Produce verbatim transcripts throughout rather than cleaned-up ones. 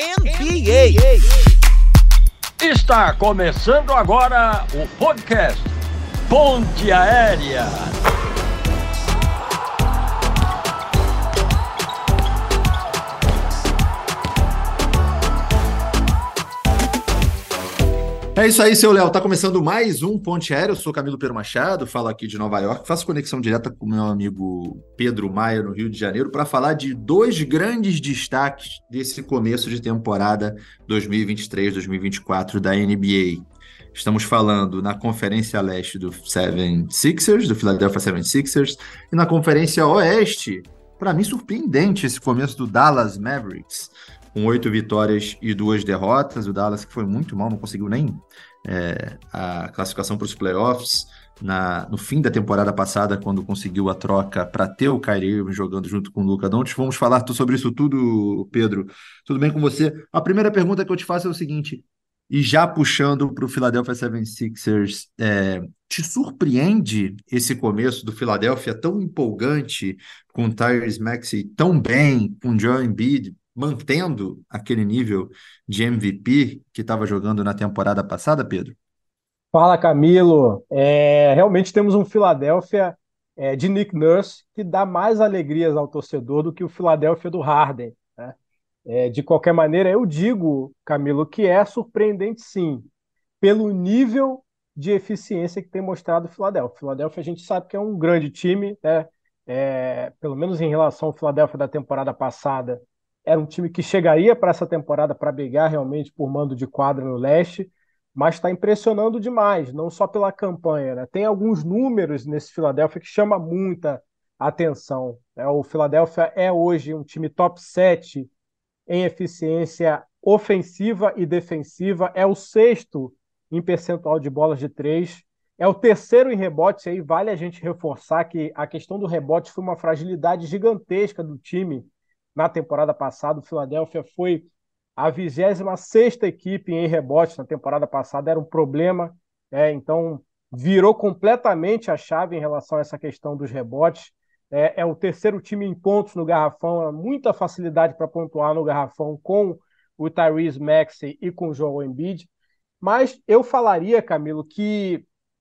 N B A. Está começando agora o podcast Ponte Aérea. É isso aí, seu Léo. Tá começando mais um Ponte Aérea. Eu sou Camilo Pedro Machado, falo aqui de Nova York, faço conexão direta com o meu amigo Pedro Maia, no Rio de Janeiro, para falar de dois grandes destaques desse começo de temporada dois mil e vinte e três, dois mil e vinte e quatro da N B A. Estamos falando na Conferência Leste do setenta e seis ers, do Philadelphia setenta e seis ers, e na Conferência Oeste, para mim surpreendente esse começo do Dallas Mavericks, com oito vitórias e duas derrotas. O Dallas, que foi muito mal, não conseguiu nem é, a classificação para os playoffs na, no fim da temporada passada, quando conseguiu a troca para ter o Kyrie Irving jogando junto com o Luka Doncic. Vamos falar sobre isso tudo, Pedro. Tudo bem com você? A primeira pergunta que eu te faço é o seguinte, e já puxando para o Philadelphia setenta e seis ers, é, te surpreende esse começo do Philadelphia tão empolgante, com o Tyrese Maxey tão bem, com o Joel Embiid mantendo aquele nível de M V P que estava jogando na temporada passada, Pedro? Fala, Camilo. É, realmente temos um Philadelphia é, de Nick Nurse que dá mais alegrias ao torcedor do que o Philadelphia do Harden, né? É, de qualquer maneira, eu digo, Camilo, que é surpreendente sim, pelo nível de eficiência que tem mostrado o Philadelphia. O Philadelphia a gente sabe que é um grande time, né? É, pelo menos em relação ao Philadelphia da temporada passada, era um time que chegaria para essa temporada para brigar realmente por mando de quadra no leste, mas está impressionando demais, não só pela campanha, né? Tem alguns números nesse Philadelphia que chama muita atenção, né? O Philadelphia é hoje um time top sete em eficiência ofensiva e defensiva, é o sexto em percentual de bolas de três, é o terceiro em rebotes. Aí vale a gente reforçar que a questão do rebote foi uma fragilidade gigantesca do time. Na temporada passada, o Philadelphia foi a vigésima sexta equipe em rebotes. Na temporada passada era um problema, né? Então virou completamente a chave em relação a essa questão dos rebotes. É, é o terceiro time em pontos no garrafão, é muita facilidade para pontuar no garrafão com o Tyrese Maxey e com o Joel Embiid. Mas eu falaria, Camilo, que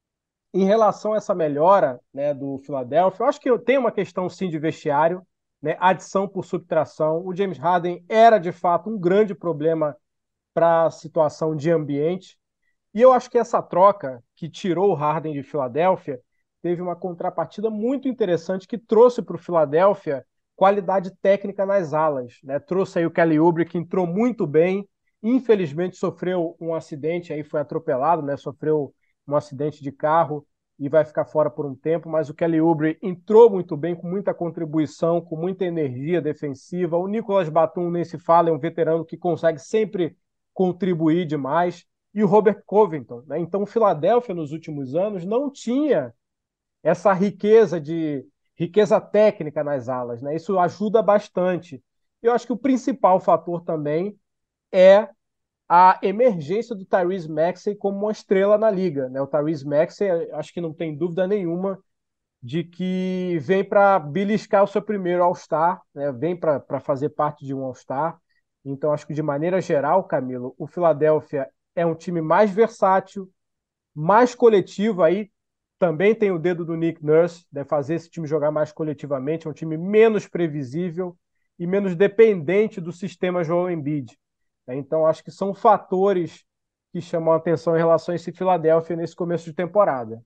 em relação a essa melhora, né, do Philadelphia, eu acho que tem uma questão sim de vestiário, né, adição por subtração. O James Harden era de fato um grande problema para a situação de ambiente. E eu acho que essa troca que tirou o Harden de Filadélfia teve uma contrapartida muito interessante que trouxe para o Philadelphia qualidade técnica nas alas, né? Trouxe aí o Kelly Oubre, que entrou muito bem, infelizmente sofreu um acidente, aí foi atropelado, né? Sofreu um acidente de carro e vai ficar fora por um tempo, mas o Kelly Oubre entrou muito bem, com muita contribuição, com muita energia defensiva. O Nicolas Batum, nem se fala, é um veterano que consegue sempre contribuir demais. E o Robert Covington, né? Então o Philadelphia nos últimos anos não tinha essa riqueza de riqueza técnica nas alas, né? Isso ajuda bastante. Eu acho que o principal fator também é a emergência do Tyrese Maxey como uma estrela na liga, né? O Tyrese Maxey, acho que não tem dúvida nenhuma de que vem para beliscar o seu primeiro All-Star, né? Vem para fazer parte de um All-Star. Então, acho que de maneira geral, Camilo, o Philadelphia é um time mais versátil, mais coletivo. Aí também tem o dedo do Nick Nurse, né? Fazer esse time jogar mais coletivamente. É um time menos previsível e menos dependente do sistema Joel Embiid. Então, acho que são fatores que chamam a atenção em relação a esse Philadelphia nesse começo de temporada.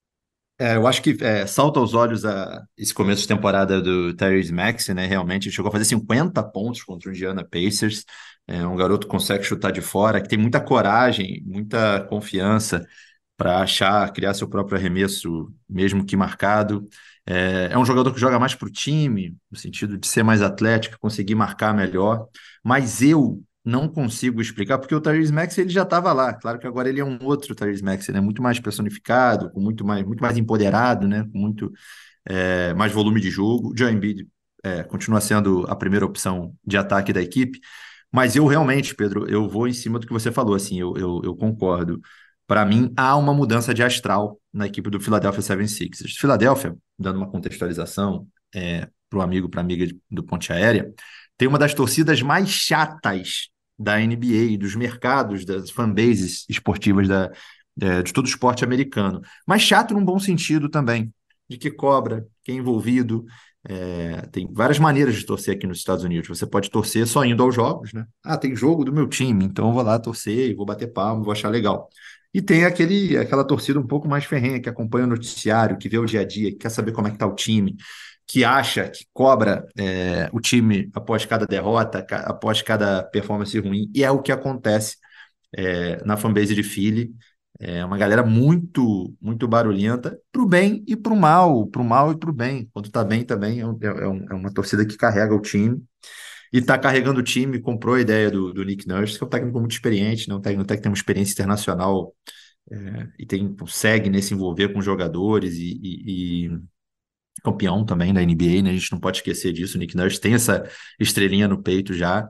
É, eu acho que é, salta aos olhos a, esse começo de temporada do Tyrese Maxey, né? Realmente, ele chegou a fazer cinquenta pontos contra o Indiana Pacers. É um garoto que consegue chutar de fora, que tem muita coragem, muita confiança para achar, criar seu próprio arremesso, mesmo que marcado. É, é um jogador que joga mais para o time, no sentido de ser mais atlético, conseguir marcar melhor. Mas eu não consigo explicar, porque o Tyrese Maxey ele já estava lá. Claro que agora ele é um outro Tyrese Maxey, né? Muito mais personificado, com muito mais, muito mais empoderado, né? Com muito é, mais volume de jogo. O Joel Embiid é, continua sendo a primeira opção de ataque da equipe. Mas eu realmente, Pedro, eu vou em cima do que você falou, assim, eu, eu, eu concordo. Para mim, há uma mudança de astral na equipe do Philadelphia setenta e seis ers. Philadelphia, dando uma contextualização é, para o amigo, para a amiga do Ponte Aérea, tem uma das torcidas mais chatas da N B A, dos mercados, das fanbases esportivas da, da- de todo o esporte americano. Mas chato num bom sentido também, de que cobra, que é envolvido. É, tem várias maneiras de torcer aqui nos Estados Unidos. Você pode torcer só indo aos jogos, né? Ah, tem jogo do meu time, então eu vou lá torcer e vou bater palma, vou achar legal. E tem aquele, aquela torcida um pouco mais ferrenha, que acompanha o noticiário, que vê o dia a dia, que quer saber como é que tá o time, que acha, que cobra é, o time após cada derrota, ca- após cada performance ruim, e é o que acontece é, na fanbase de Philly. É uma galera muito, muito barulhenta, pro bem e pro mal, pro mal e pro bem. Quando tá bem também, é, um- é um- é uma torcida que carrega o time. E tá carregando o time, comprou a ideia do, do Nick Nurse, que é um técnico muito experiente, né? Um técnico até que tem uma experiência internacional é, e tem, consegue, né, se envolver com jogadores e, e- e campeão também da N B A, né? A gente não pode esquecer disso. O Nick Nurse tem essa estrelinha no peito já.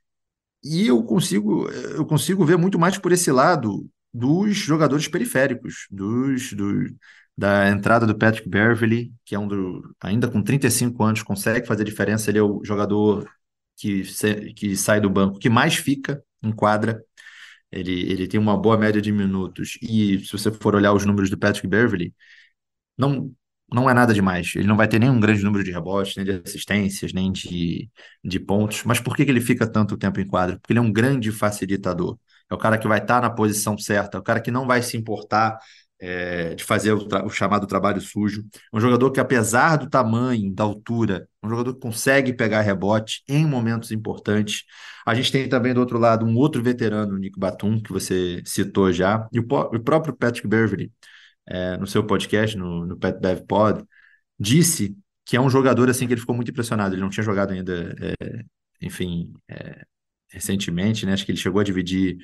E eu consigo, eu consigo ver muito mais por esse lado dos jogadores periféricos, dos, do, da entrada do Patrick Beverley, que é um do, ainda com trinta e cinco anos, consegue fazer diferença. Ele é o jogador que, se- que sai do banco, que mais fica em quadra. Ele, ele tem uma boa média de minutos. E se você for olhar os números do Patrick Beverley, não, não é nada demais. Ele não vai ter nenhum grande número de rebotes, nem de assistências, nem de, de pontos. Mas por que que ele fica tanto tempo em quadra? Porque ele é um grande facilitador. É o cara que vai estar na posição certa, é o cara que não vai se importar é, de fazer o, tra- o chamado trabalho sujo. É um jogador que, apesar do tamanho, da altura, é um jogador que consegue pegar rebote em momentos importantes. A gente tem também do outro lado um outro veterano, o Nico Batum, que você citou já, e o, po- o próprio Patrick Beverley é, no seu podcast, no, no Pet Dev Pod, disse que é um jogador assim que ele ficou muito impressionado. Ele não tinha jogado ainda, é, enfim, é, recentemente, né? Acho que ele chegou a dividir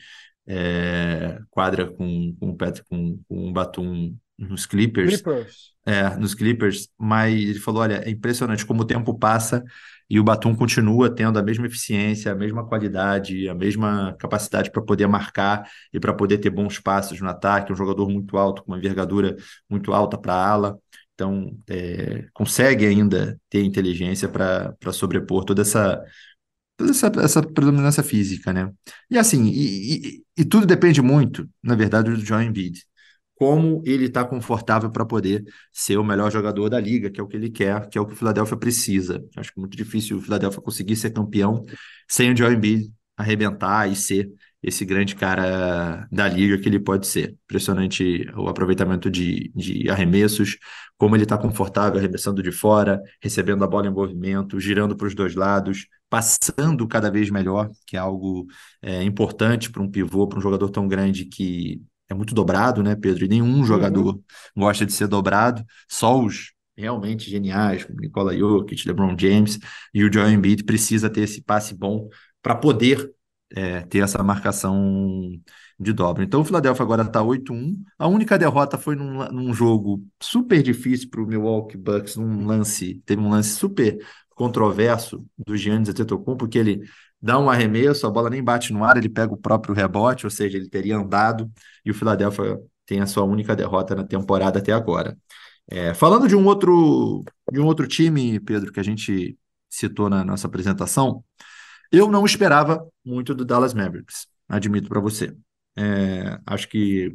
é, quadra com, com, o Pet, com, com o Batum nos Clippers, Clippers. é, nos Clippers, mas ele falou: olha, é impressionante como o tempo passa e o Batum continua tendo a mesma eficiência, a mesma qualidade, a mesma capacidade para poder marcar e para poder ter bons passos no ataque. Um jogador muito alto, com uma envergadura muito alta para a ala. Então, é, consegue ainda ter inteligência para para sobrepor toda essa, toda essa, essa predominância física, né? E assim, e, e, e tudo depende muito, na verdade, do Joel Embiid como ele está confortável para poder ser o melhor jogador da liga, que é o que ele quer, que é o que o Philadelphia precisa. Acho que é muito difícil o Philadelphia conseguir ser campeão sem o Joel Embiid arrebentar e ser esse grande cara da liga que ele pode ser. Impressionante o aproveitamento de, de arremessos, como ele está confortável arremessando de fora, recebendo a bola em movimento, girando para os dois lados, passando cada vez melhor, que é algo é, importante para um pivô, para um jogador tão grande que é muito dobrado, né, Pedro? E nenhum Uhum. jogador gosta de ser dobrado, só os realmente geniais, como Nikola Jokic, LeBron James, e o Joel Embiid precisa ter esse passe bom para poder é, ter essa marcação de dobra. Então o Philadelphia agora está oito a um. A única derrota foi num, num jogo super difícil para o Milwaukee Bucks, num lance, teve um lance super controverso do Giannis Antetokounmpo, porque ele dá um arremesso, a bola nem bate no ar, ele pega o próprio rebote, ou seja, ele teria andado, e o Philadelphia tem a sua única derrota na temporada até agora. É, falando de um outro de um outro time, Pedro, que a gente citou na nossa apresentação, eu não esperava muito do Dallas Mavericks, admito para você. É, acho que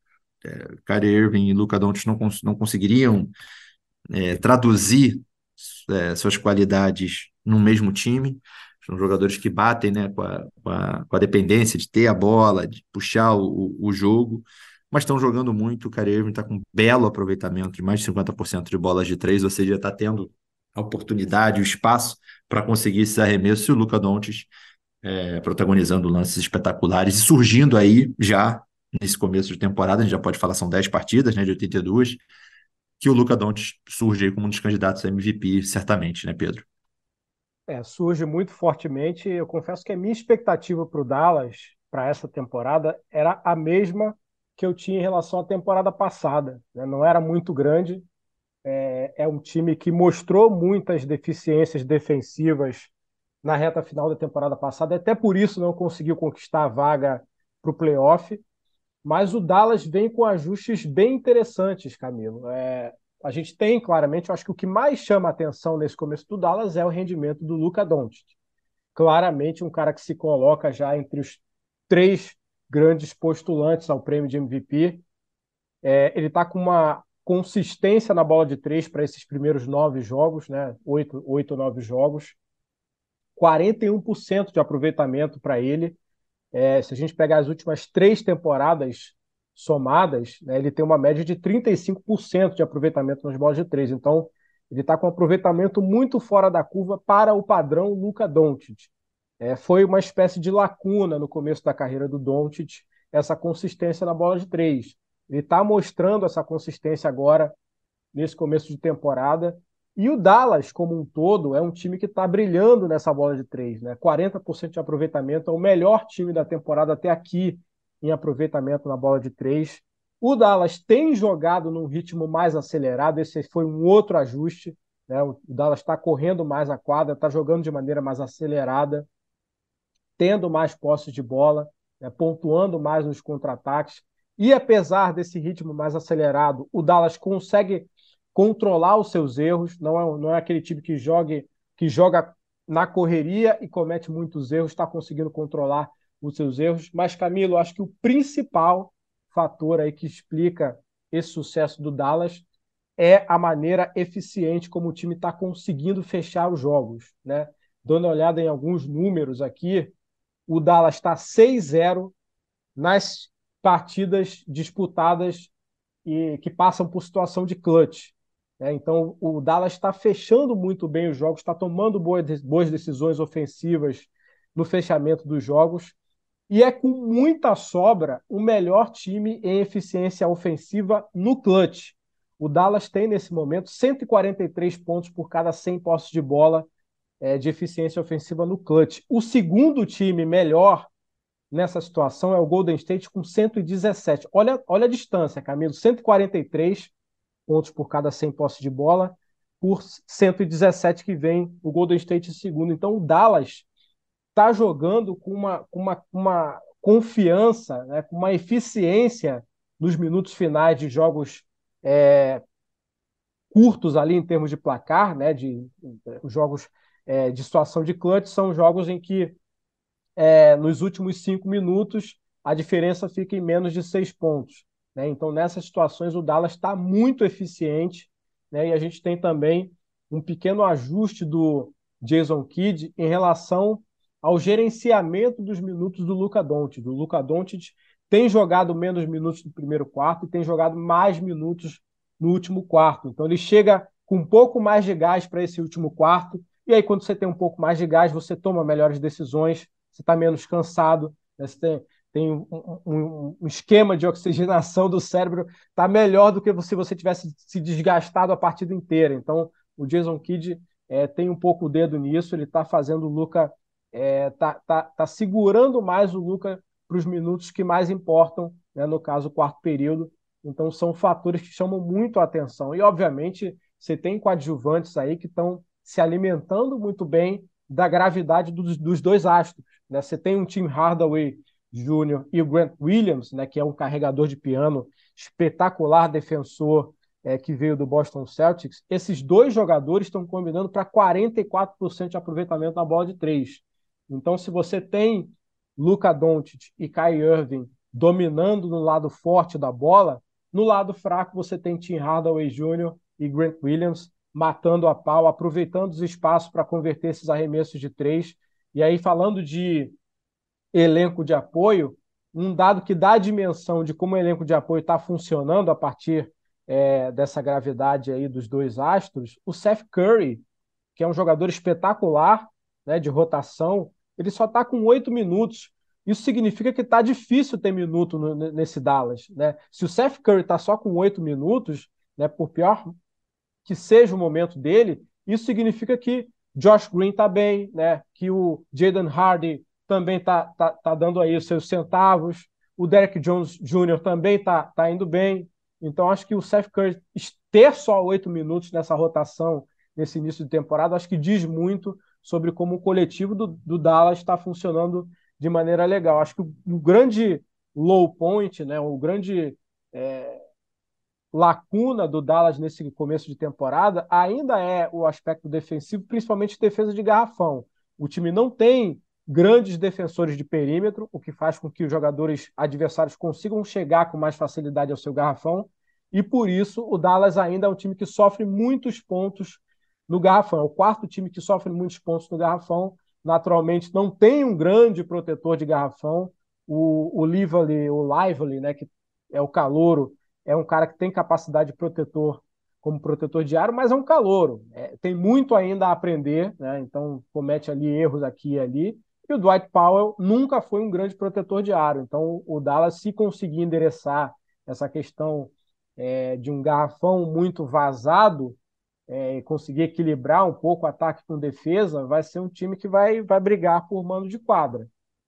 Kyrie Irving e Luka Doncic não, cons não conseguiriam é, traduzir é, suas qualidades no mesmo time. São jogadores que batem, né, com a, com a, com a dependência de ter a bola, de puxar o, o jogo, mas estão jogando muito. O Kyrie Irving está com um belo aproveitamento de mais de cinquenta por cento de bolas de três, ou seja, está tendo a oportunidade, o espaço para conseguir esse arremesso. E o Luka Doncic é, protagonizando lances espetaculares e surgindo aí já nesse começo de temporada, a gente já pode falar, são dez partidas, né, de oitenta e duas, que o Luka Doncic surge aí como um dos candidatos a M V P, certamente, né, Pedro? É, surge muito fortemente. Eu confesso que a minha expectativa para o Dallas, para essa temporada, era a mesma que eu tinha em relação à temporada passada, né? Não era muito grande. É, é um time que mostrou muitas deficiências defensivas na reta final da temporada passada, até por isso não conseguiu conquistar a vaga para o playoff. Mas o Dallas vem com ajustes bem interessantes, Camilo. É, a gente tem, claramente, eu acho que o que mais chama a atenção nesse começo do Dallas é o rendimento do Luka Doncic. claramente um cara que se coloca já entre os três grandes postulantes ao prêmio de M V P. É, ele está com uma consistência na bola de três para esses primeiros nove jogos, né? Oito, oito, nove jogos. quarenta e um por cento de aproveitamento para ele. É, se a gente pegar as últimas três temporadas somadas, né, ele tem uma média de trinta e cinco por cento de aproveitamento nas bolas de três. Então, ele está com um aproveitamento muito fora da curva para o padrão Luka Doncic. É, foi uma espécie de lacuna no começo da carreira do Doncic, essa consistência na bola de três. Ele está mostrando essa consistência agora, nesse começo de temporada. E o Dallas, como um todo, é um time que está brilhando nessa bola de três, né? quarenta por cento de aproveitamento, é o melhor time da temporada até aqui em aproveitamento na bola de três. O Dallas tem jogado num ritmo mais acelerado, esse foi um outro ajuste, né? O Dallas está correndo mais a quadra, está jogando de maneira mais acelerada, tendo mais posse de bola, né? Pontuando mais nos contra-ataques. E apesar desse ritmo mais acelerado, o Dallas consegue controlar os seus erros, não é, não é aquele time que, jogue, que joga na correria e comete muitos erros, está conseguindo controlar os seus erros. Mas, Camilo, acho que o principal fator aí que explica esse sucesso do Dallas é a maneira eficiente como o time está conseguindo fechar os jogos, né? Dando uma olhada em alguns números aqui, o Dallas está seis a zero nas partidas disputadas e que passam por situação de clutch. Né? Então, o Dallas está fechando muito bem os jogos, está tomando boas, boas decisões ofensivas no fechamento dos jogos e é com muita sobra o melhor time em eficiência ofensiva no clutch. O Dallas tem, nesse momento, cento e quarenta e três pontos por cada cem posses de bola é, de eficiência ofensiva no clutch. O segundo time melhor nessa situação é o Golden State com cento e dezessete. Olha, olha a distância, Camilo. cento e quarenta e três pontos por cada cem posses de bola, por cento e dezessete que vem o Golden State em segundo. Então o Dallas está jogando com uma, uma, uma confiança, né, com uma eficiência nos minutos finais de jogos é, curtos ali em termos de placar, né, de, de jogos é, de situação de clutch, são jogos em que É, nos últimos cinco minutos, a diferença fica em menos de seis pontos. Né? Então, nessas situações, o Dallas está muito eficiente, né? E a gente tem também um pequeno ajuste do Jason Kidd em relação ao gerenciamento dos minutos do Luka Doncic. O Luka Doncic tem jogado menos minutos no primeiro quarto e tem jogado mais minutos no último quarto. Então, ele chega com um pouco mais de gás para esse último quarto, e aí, quando você tem um pouco mais de gás, você toma melhores decisões, você está menos cansado, né? Você tem, tem um, um, um esquema de oxigenação do cérebro, está melhor do que se você tivesse se desgastado a partida inteira. Então, o Jason Kidd é, tem um pouco o dedo nisso, ele está fazendo o Luka, é, tá, tá, tá segurando mais o Luka para os minutos que mais importam, né? No caso, o quarto período. Então, são fatores que chamam muito a atenção. E, obviamente, você tem coadjuvantes aí que estão se alimentando muito bem da gravidade dos, dos dois astros. Né? Você tem um Tim Hardaway Júnior e o Grant Williams, né, que é um carregador de piano espetacular, defensor, é, que veio do Boston Celtics. Esses dois jogadores estão combinando para quarenta e quatro por cento de aproveitamento na bola de três. Então, se você tem Luka Doncic e Kyrie Irving dominando no lado forte da bola, no lado fraco você tem Tim Hardaway Júnior e Grant Williams matando a pau, aproveitando os espaços para converter esses arremessos de três. E aí, falando de elenco de apoio, um dado que dá a dimensão de como o elenco de apoio está funcionando a partir é, dessa gravidade aí dos dois astros, o Seth Curry, que é um jogador espetacular, né, de rotação, ele só está com oito minutos. Isso significa que está difícil ter minuto no, nesse Dallas. Né? Se o Seth Curry está só com oito minutos, né, por pior que seja o momento dele, isso significa que Josh Green está bem, né? Que o Jaden Hardy também está tá, tá dando aí os seus centavos, o Derrick Jones Júnior também está tá indo bem. Então, acho que o Seth Curry ter só oito minutos nessa rotação, nesse início de temporada, acho que diz muito sobre como o coletivo do, do Dallas está funcionando de maneira legal. Acho que o, o grande low point, né? O grande... É, lacuna do Dallas nesse começo de temporada ainda é o aspecto defensivo, principalmente defesa de garrafão. O time não tem grandes defensores de perímetro, o que faz com que os jogadores adversários consigam chegar com mais facilidade ao seu garrafão, e por isso o Dallas ainda é um time que sofre muitos pontos no garrafão. É o quarto time que sofre muitos pontos no garrafão. Naturalmente, não tem um grande protetor de garrafão. O, o Lively, o Lively, né, que é o calouro, é um cara que tem capacidade de protetor como protetor de aro, mas é um calouro. É, tem muito ainda a aprender, né? Então comete ali erros aqui e ali. E o Dwight Powell nunca foi um grande protetor de aro. Então o Dallas, se conseguir endereçar essa questão é, de um garrafão muito vazado, é, conseguir equilibrar um pouco o ataque com defesa, vai ser um time que vai, vai brigar por mando de quadra.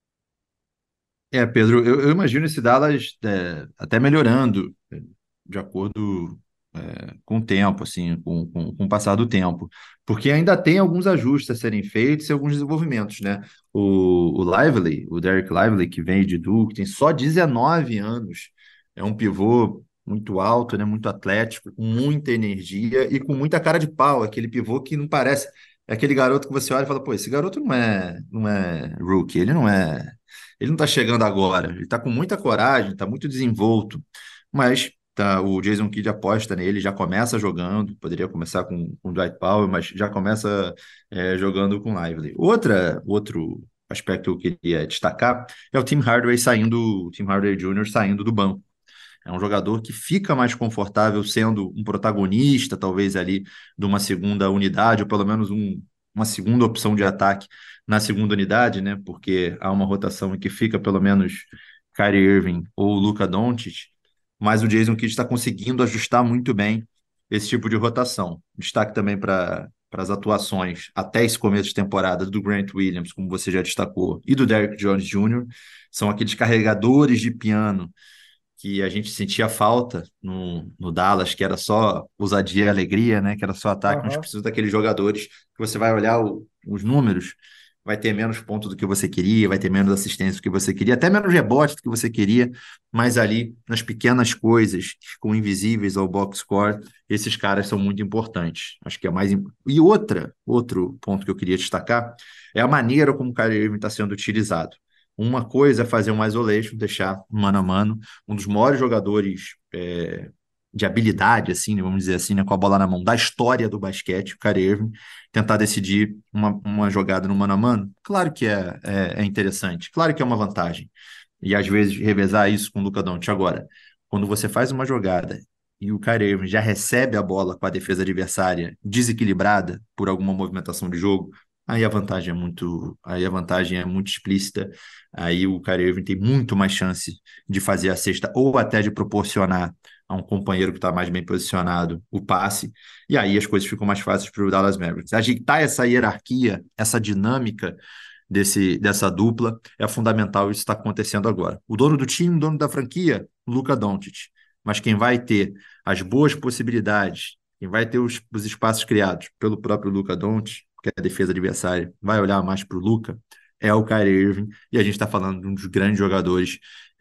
É, Pedro, eu, eu imagino esse Dallas é, até melhorando é, de acordo é, com o tempo, assim, com, com, com o passar do tempo, porque ainda tem alguns ajustes a serem feitos e alguns desenvolvimentos, né? O, o Lively, o Derek Lively, que vem de Duke, tem só dezenove anos, é um pivô muito alto, né? Muito atlético, com muita energia e com muita cara de pau, aquele pivô que não parece. É aquele garoto que você olha e fala, pô, esse garoto não é, não é rookie, ele não é. Ele não está chegando agora, ele está com muita coragem, está muito desenvolto, mas tá, o Jason Kidd aposta nele, já começa jogando, poderia começar com, com o Dwight Powell, mas já começa é, jogando com o Lively. Outra, outro aspecto que eu queria destacar é o Tim Hardaway saindo, o Tim Hardaway Júnior saindo do banco. É um jogador que fica mais confortável sendo um protagonista, talvez ali, de uma segunda unidade, ou pelo menos um, uma segunda opção de ataque na segunda unidade, né? Porque há uma rotação em que fica pelo menos Kyrie Irving ou Luka Doncic, mas o Jason Kidd está conseguindo ajustar muito bem esse tipo de rotação. Destaque também para para as atuações até esse começo de temporada do Grant Williams, como você já destacou, e do Derrick Jones Júnior São aqueles carregadores de piano que a gente sentia falta no, no Dallas, que era só ousadia e alegria, né? Que era só ataque. A gente Uhum. precisa daqueles jogadores que você vai olhar o- os números, vai ter menos pontos do que você queria, vai ter menos assistência do que você queria, até menos rebote do que você queria, mas ali nas pequenas coisas que ficam invisíveis ao box score, esses caras são muito importantes. Acho que é mais. im- E outra, outro ponto que eu queria destacar é a maneira como o Kyrie Irving está sendo utilizado. Uma coisa é fazer um isolation, deixar mano a mano, um dos maiores jogadores é, de habilidade, assim, né, vamos dizer assim, né, com a bola na mão, da história do basquete, o Kyrie Irving, tentar decidir uma, uma jogada no mano a mano. Claro que é, é, é interessante, claro que é uma vantagem. E às vezes revezar isso com o Luka Doncic. Agora, quando você faz uma jogada e o Kyrie Irving já recebe a bola com a defesa adversária desequilibrada por alguma movimentação de jogo, aí a vantagem é muito, aí a vantagem é muito explícita. Aí o Kyrie Irving tem muito mais chance de fazer a cesta ou até de proporcionar a um companheiro que está mais bem posicionado o passe. E aí as coisas ficam mais fáceis para o Dallas Mavericks. Ajeitar essa hierarquia, essa dinâmica desse, dessa dupla é fundamental. Isso está acontecendo agora. O dono do time, o dono da franquia, Luka Doncic. Mas quem vai ter as boas possibilidades, quem vai ter os, os espaços criados pelo próprio Luka Doncic, porque a defesa adversária vai olhar mais para o Luka, é o Kyrie Irving, e a gente está falando de um dos grandes jogadores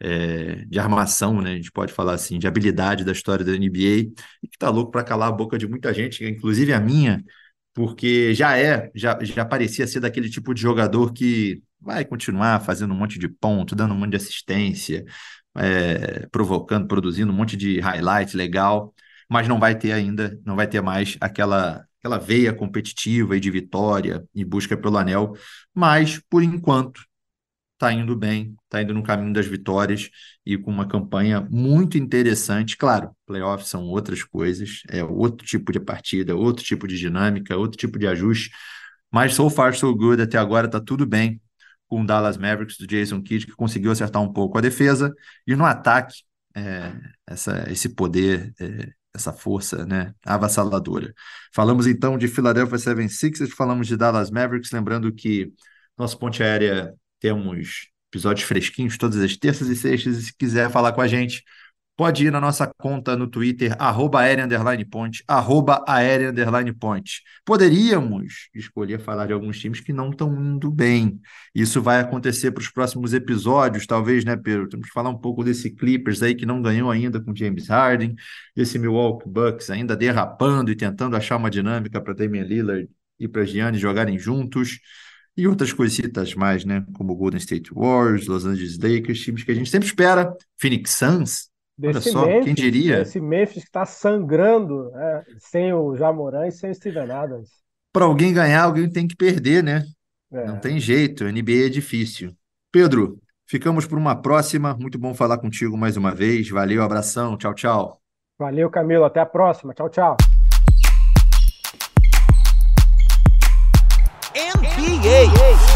é, de armação, né? A gente pode falar assim, de habilidade da história da N B A, e que está louco para calar a boca de muita gente, inclusive a minha, porque já é, já, já parecia ser daquele tipo de jogador que vai continuar fazendo um monte de ponto, dando um monte de assistência, é, provocando, produzindo um monte de highlight legal, mas não vai ter ainda, não vai ter mais aquela, aquela veia competitiva e de vitória e busca pelo anel, mas por enquanto está indo bem, está indo no caminho das vitórias e com uma campanha muito interessante. Claro, playoffs são outras coisas, é outro tipo de partida, outro tipo de dinâmica, outro tipo de ajuste, mas so far so good, até agora está tudo bem com o Dallas Mavericks do Jason Kidd, que conseguiu acertar um pouco a defesa e no ataque, é, essa, esse poder, é, essa força, né, avassaladora. Falamos então de Philadelphia setenta e seis ers, falamos de Dallas Mavericks, lembrando que nossa ponte aérea temos episódios fresquinhos todas as terças e sextas, e se quiser falar com a gente, pode ir na nossa conta no Twitter, arroba aérea underline ponte, arroba aérea underline ponte. Poderíamos escolher falar de alguns times que não estão indo bem. Isso vai acontecer para os próximos episódios, talvez, né, Pedro? Temos que falar um pouco desse Clippers aí que não ganhou ainda com James Harden, esse Milwaukee Bucks ainda derrapando e tentando achar uma dinâmica para Damian Lillard e para Giannis jogarem juntos. e outras coisitas mais, né? Como o Golden State Warriors, Los Angeles Lakers, times que a gente sempre espera. Phoenix Suns, olha Desse só, quem Memphis, diria? desse Memphis que está sangrando, né, sem o Ja Morant e sem o Steven Adams. Para alguém ganhar, alguém tem que perder, né? Não É. tem jeito, N B A é difícil. Pedro, ficamos por uma próxima. Muito bom falar contigo mais uma vez. Valeu, abração, tchau, tchau. Valeu, Camilo. Até a próxima. Tchau, tchau. N B A